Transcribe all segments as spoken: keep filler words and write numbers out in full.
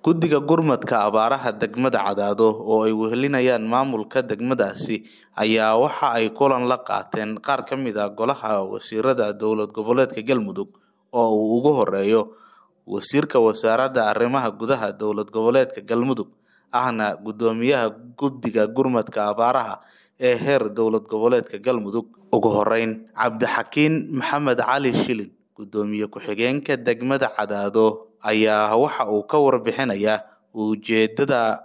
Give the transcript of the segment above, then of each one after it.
Guddiga gurmadka abaaraha degmada Cadaado oo ay wehelinayaan maamulka degmadaasi ayaa waxa ay kulan la qaateen qaar ka mid ah golaha wasiirada dowlad goboleedka Galmudug oo uu ugu horeeyo wasiirka wasaaradda arrimaha gudaha dowlad goboleedka Galmudug ahna gudoomiyaha guddiga gurmadka abaaraha ee heer dowlad goboleedka Galmudug. Ugu horeyn Cabdixakiin Maxamed Cali Shilin, gudoomiye ku-xigeenka degmada Cadaado, ayaa waxa uu ka warbixinayaa ujeedada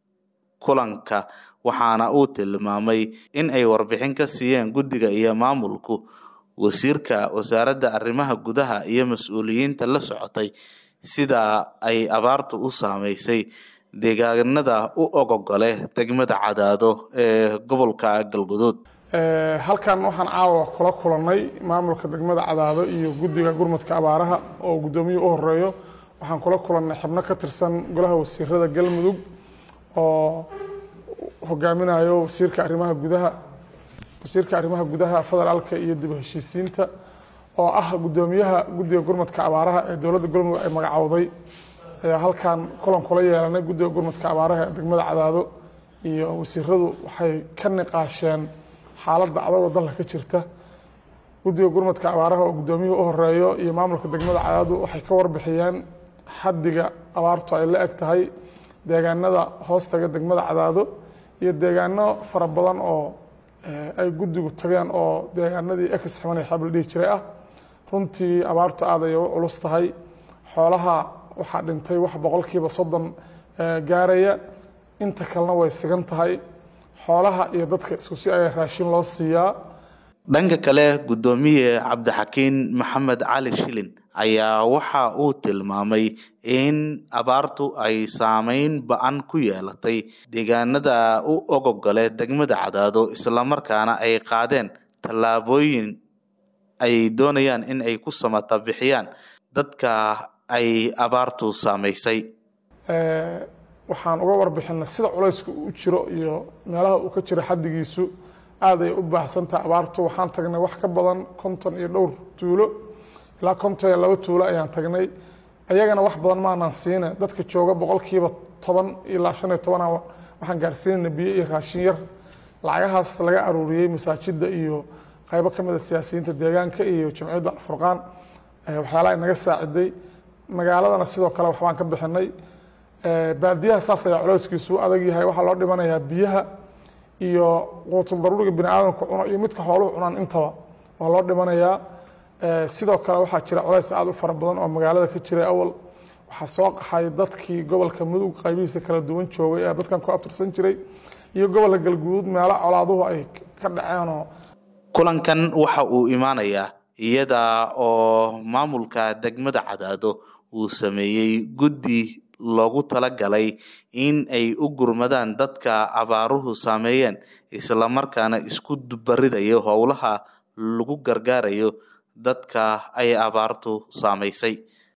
kulanka waxaana uu tilmaamay in ay warbixin ka siiyeen guddiga iyo maamulku wasiirka wasaaradda arrimaha gudaha iyo mas'uuliyiinta la socotay sida ay abaartu u saameysay deegaanada u ogogole degmada Cadaado ee gobolka Galgaduud. ee halkan waxaan caawa kula kulanay maamulka degmada Cadaado iyo guddiga gurmadka abaaraha oo gudoomiye u horeeyo. waxaan kula kulannay xubno ka tirsan golaha wasiirada Galmudug oo hogaaminayo wasiirka arrimaha gudaha wasiirka arrimaha gudaha federaalka iyo dib u heshiisiinta oo ah gudoomiyaha guddiga gurmadka abaaraha ee dowladda Galmudug ay magacowday. ayaa halkan kulan kula yeelanay guddiga gurmadka abaaraha ee degmada Cadaado iyo wasiiradu waxay ka niqaasheen xaaladda adag oo dalka ka jirta. guddiga gurmadka abaaraha oo gudoomiyuhu u horeeyo iyo maamulka degmada Cadaado waxay ka warbixiyeen xaddiga abaartu ay la eg tahay deegaanada hoostaga degmada Cadaado iyo deegaano fara badan oo ay guddigu tageen oo deegaanadii ex xamanay xabal dhigi jiray ah. runtii abaartu aad ay u culus tahay. xoolaha waxaa dhintay wax boqolkiiba soddon gaaraya, inta kalena way sigan tahay. xoolaha iyo dadka isku si ay raashin loo siiyaa. Dhanka kale gudoomiye Cabdixakiin Maxamed Cali Shilin ayaa waxa uu tilmaamay in abaartu ay saameyn ba'an ku yeelatay deegaanada u ogogole degmada Cadaado isla markaana ay qaadeen tallaabooyin ay doonayaan in ay ku samata bixiyaan dadka ay abaartu saameysay. ee waxaan uga warbixinay sida culaysku u jiro iyo meelaha uu ka jiro xaddigiisu aad ay u baahsantahay abaartu. waxaan tagnay wax ka badan konton iyo dhowr tuulo ilaa konton iyo laba tuulo ayaan tagnay. ayagana wax badan maanaan siina dadka jooga boqolkiiba toban ilaa shan iyo toban waxaan gaarsiinayna biyo iyo raashin yar. lacagahaas laga aruuriyey masaajidda iyo qaybo ka mid ah siyaasiyiinta deegaanka iyo jamciyadda Furqaan waxyaalaha inaga saaciday. magaaladana sidoo kale waxbaan ka bixinay. baadiyaha saas ayaa culayskiisu adag yahay. waxaa loo dhimanayaa biyaha iyo quutul daruuriga bini'aadamku cuno iyo midka xooluhu cunaan intaba waa loo dhimanayaa. sidoo kale waxaa jira culays aad u fara badan oo magaalada ka jiray awal. waxaa soo qaxay dadkii gobolka Mudug qaybihiisa kala duwan joogay ee dadkan ku abtirsan jiray iyo gobolka Galgaduud meelo colaaduhu ay ka dhaceen. oo kulankan waxa uu imaanayaa iyada oo maamulka degmada Cadaado uu sameeyay guddi loogu talagalay in ay u gurmadaan dadka abaaruhu saameeyeen isla markaana isku baridayo howlaha lagu gargaarayo dadka ay abaartu saameysay.